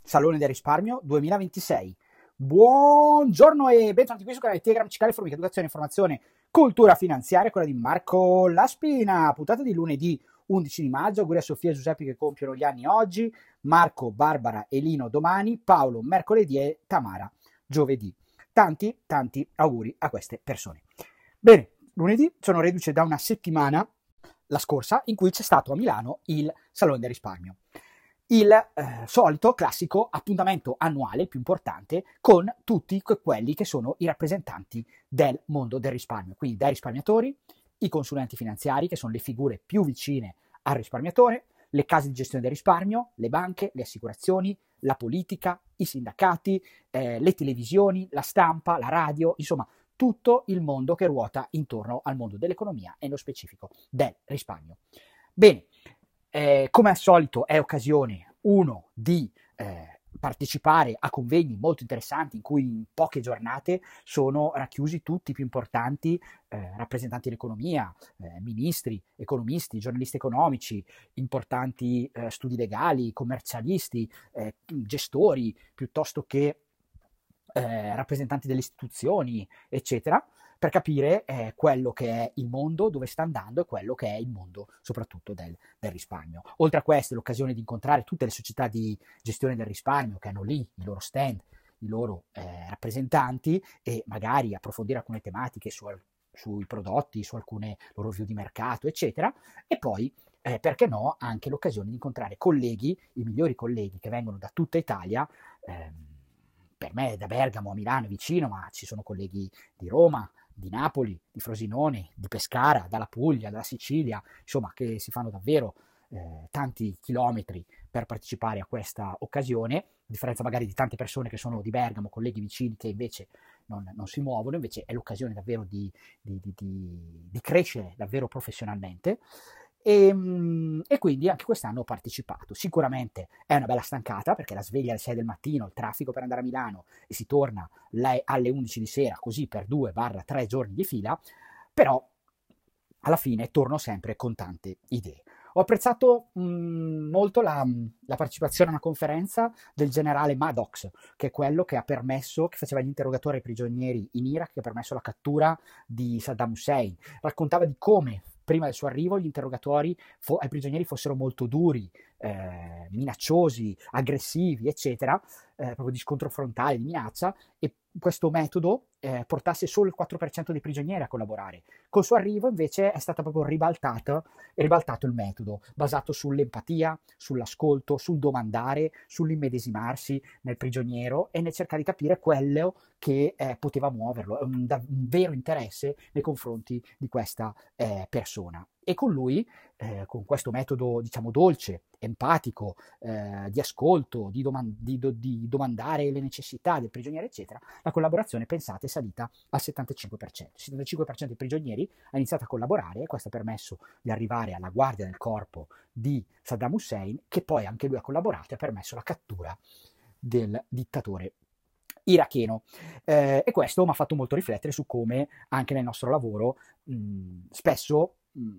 Salone del Risparmio 2026. Buongiorno e bentornati qui su canale Telegram Cicale Formica Educazione, Informazione, Cultura Finanziaria, quella di Marco Laspina. Puntata di lunedì 11 di maggio. Auguri a Sofia e Giuseppe che compiono gli anni oggi, Marco, Barbara e Lino domani, Paolo mercoledì e Tamara giovedì. Tanti auguri a queste persone. Bene, lunedì sono reduce da una settimana, la scorsa, in cui c'è stato a Milano il Salone del Risparmio. Il solito classico appuntamento annuale più importante con tutti quelli che sono i rappresentanti del mondo del risparmio, quindi dai risparmiatori, i consulenti finanziari, che sono le figure più vicine al risparmiatore, le case di gestione del risparmio, le banche, le assicurazioni, la politica, i sindacati, le televisioni, la stampa, la radio, insomma tutto il mondo che ruota intorno al mondo dell'economia e nello specifico del risparmio. Bene, come al solito è occasione di partecipare a convegni molto interessanti in cui in poche giornate sono racchiusi tutti i più importanti rappresentanti dell'economia, ministri, economisti, giornalisti economici, importanti studi legali, commercialisti, gestori, piuttosto che rappresentanti delle istituzioni, eccetera, per capire quello che è il mondo, dove sta andando e quello che è il mondo soprattutto del risparmio. Oltre a questo è l'occasione di incontrare tutte le società di gestione del risparmio che hanno lì i loro stand, i loro rappresentanti, e magari approfondire alcune tematiche sui prodotti, su alcune loro review di mercato, eccetera. E poi perché no, anche l'occasione di incontrare colleghi, i migliori colleghi che vengono da tutta Italia. Per me da Bergamo a Milano è vicino, ma ci sono colleghi di Roma, di Napoli, di Frosinone, di Pescara, dalla Puglia, dalla Sicilia, insomma, che si fanno davvero tanti chilometri per partecipare a questa occasione, a differenza magari di tante persone che sono di Bergamo, colleghi vicini che invece non si muovono. Invece è l'occasione davvero di crescere davvero professionalmente. E quindi anche quest'anno ho partecipato. Sicuramente è una bella stancata, perché la sveglia alle 6 del mattino, il traffico per andare a Milano e si torna alle 11 di sera, così per 2-3 giorni di fila, però alla fine torno sempre con tante idee. Ho apprezzato molto la partecipazione a una conferenza del generale Maddox, che è quello che faceva gli interrogatori ai prigionieri in Iraq, che ha permesso la cattura di Saddam Hussein. Raccontava di come prima del suo arrivo gli interrogatori ai prigionieri fossero molto duri, minacciosi, aggressivi, eccetera, proprio di scontro frontale, di minaccia, e questo metodo portasse solo il 4% dei prigionieri a collaborare. Col suo arrivo invece è stato proprio ribaltato il metodo, basato sull'empatia, sull'ascolto, sul domandare, sull'immedesimarsi nel prigioniero e nel cercare di capire quello che poteva muoverlo, un vero interesse nei confronti di questa persona. E con lui, con questo metodo, diciamo, dolce, empatico, di ascolto, di domandare le necessità del prigioniero, eccetera, la collaborazione, pensate, è salita al 75%. Il 75% dei prigionieri ha iniziato a collaborare, e questo ha permesso di arrivare alla guardia del corpo di Saddam Hussein, che poi anche lui ha collaborato e ha permesso la cattura del dittatore iracheno. E questo mi ha fatto molto riflettere su come anche nel nostro lavoro spesso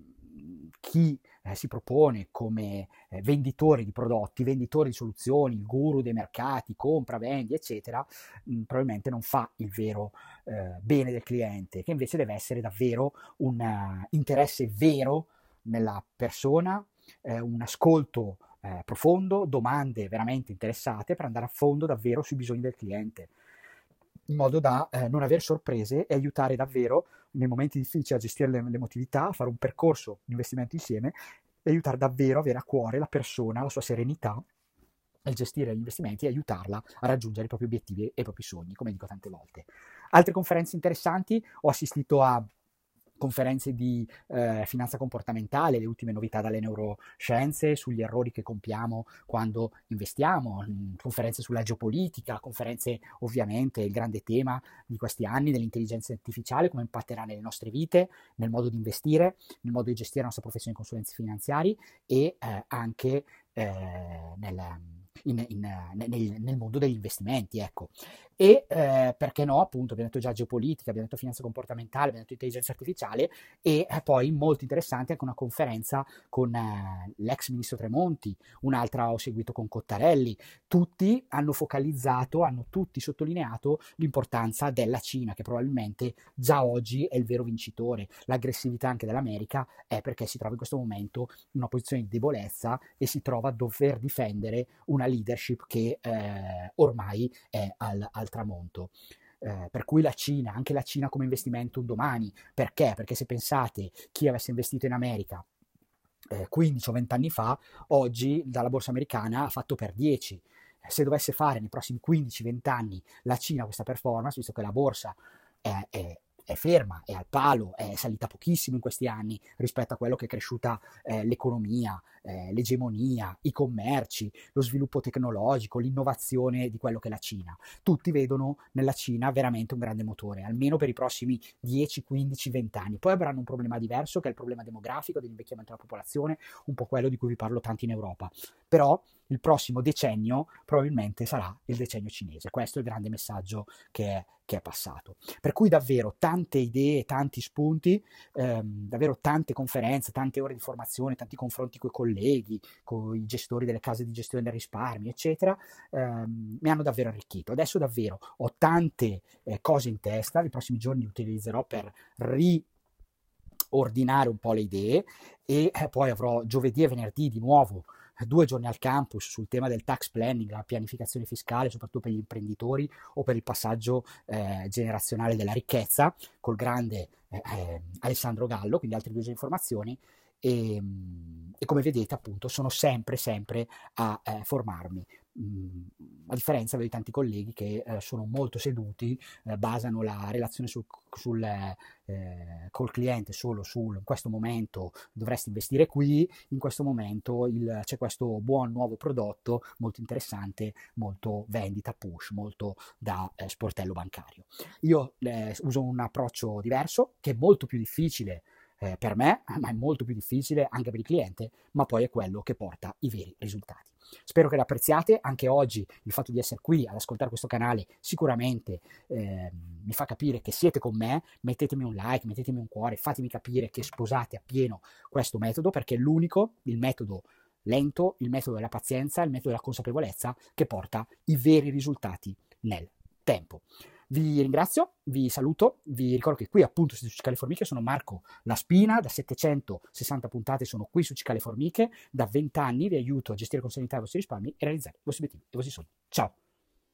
chi si propone come venditore di prodotti, venditore di soluzioni, il guru dei mercati, compra, vendi, eccetera, probabilmente non fa il vero bene del cliente, che invece deve essere davvero un interesse vero nella persona, un ascolto profondo, domande veramente interessate per andare a fondo davvero sui bisogni del cliente, in modo da non avere sorprese e aiutare davvero nei momenti difficili a gestire l'emotività, a fare un percorso di investimento insieme e aiutare davvero a avere a cuore la persona, la sua serenità nel gestire gli investimenti e aiutarla a raggiungere i propri obiettivi e i propri sogni, come dico tante volte. Altre conferenze interessanti: ho assistito a conferenze di finanza comportamentale, le ultime novità dalle neuroscienze sugli errori che compiamo quando investiamo, conferenze sulla geopolitica, conferenze, ovviamente il grande tema di questi anni dell'intelligenza artificiale, come impatterà nelle nostre vite, nel modo di investire, nel modo di gestire la nostra professione di consulenzi finanziari, e anche nel nel mondo degli investimenti, ecco. E perché no, appunto, abbiamo detto già geopolitica, abbiamo detto finanza comportamentale, abbiamo detto intelligenza artificiale, e poi molto interessante anche una conferenza con l'ex ministro Tremonti, un'altra ho seguito con Cottarelli. Tutti hanno focalizzato, hanno tutti sottolineato l'importanza della Cina, che probabilmente già oggi è il vero vincitore. L'aggressività anche dell'America è perché si trova in questo momento in una posizione di debolezza e si trova a dover difendere una leadership che ormai è al tramonto. Per cui la Cina, anche la Cina come investimento un domani, perché? Perché se pensate chi avesse investito in America 15 o 20 anni fa, oggi dalla borsa americana ha fatto per 10. Se dovesse fare nei prossimi 15-20 anni la Cina questa performance, visto che la borsa è ferma, è al palo, è salita pochissimo in questi anni rispetto a quello che è cresciuta l'economia, l'egemonia, i commerci, lo sviluppo tecnologico, l'innovazione di quello che è la Cina. Tutti vedono nella Cina veramente un grande motore, almeno per i prossimi 10, 15, 20 anni. Poi avranno un problema diverso, che è il problema demografico, dell'invecchiamento della popolazione, un po' quello di cui vi parlo tanto in Europa. Però il prossimo decennio probabilmente sarà il decennio cinese. Questo è il grande messaggio che è passato. Per cui davvero tante idee, tanti spunti, davvero tante conferenze, tante ore di formazione, tanti confronti con i colleghi, con i gestori delle case di gestione del risparmio, eccetera, mi hanno davvero arricchito. Adesso davvero ho tante cose in testa, nei prossimi giorni li utilizzerò per riordinare un po' le idee, e poi avrò giovedì e venerdì di nuovo 2 giorni al campus sul tema del tax planning, la pianificazione fiscale, soprattutto per gli imprenditori o per il passaggio generazionale della ricchezza, col grande Alessandro Gallo, quindi altre 2 giorni di informazioni, e come vedete appunto sono sempre a formarmi. A differenza di tanti colleghi che sono molto seduti, basano la relazione col cliente solo sul in questo momento dovresti investire qui, in questo momento c'è questo buon nuovo prodotto molto interessante, molto vendita push, molto da sportello bancario. Io uso un approccio diverso che è molto più difficile per me, ma è molto più difficile anche per il cliente, ma poi è quello che porta i veri risultati. Spero che l'apprezziate. Anche oggi il fatto di essere qui ad ascoltare questo canale sicuramente mi fa capire che siete con me. Mettetemi un like, mettetemi un cuore, fatemi capire che sposate appieno questo metodo, perché è l'unico, il metodo lento, il metodo della pazienza, il metodo della consapevolezza che porta i veri risultati nel tempo. Vi ringrazio, vi saluto, vi ricordo che qui appunto siete su Cicale Formiche, sono Marco La Spina, da 760 puntate sono qui su Cicale Formiche, da 20 anni vi aiuto a gestire con serenità i vostri risparmi e realizzare i vostri obiettivi e i vostri sogni. Ciao!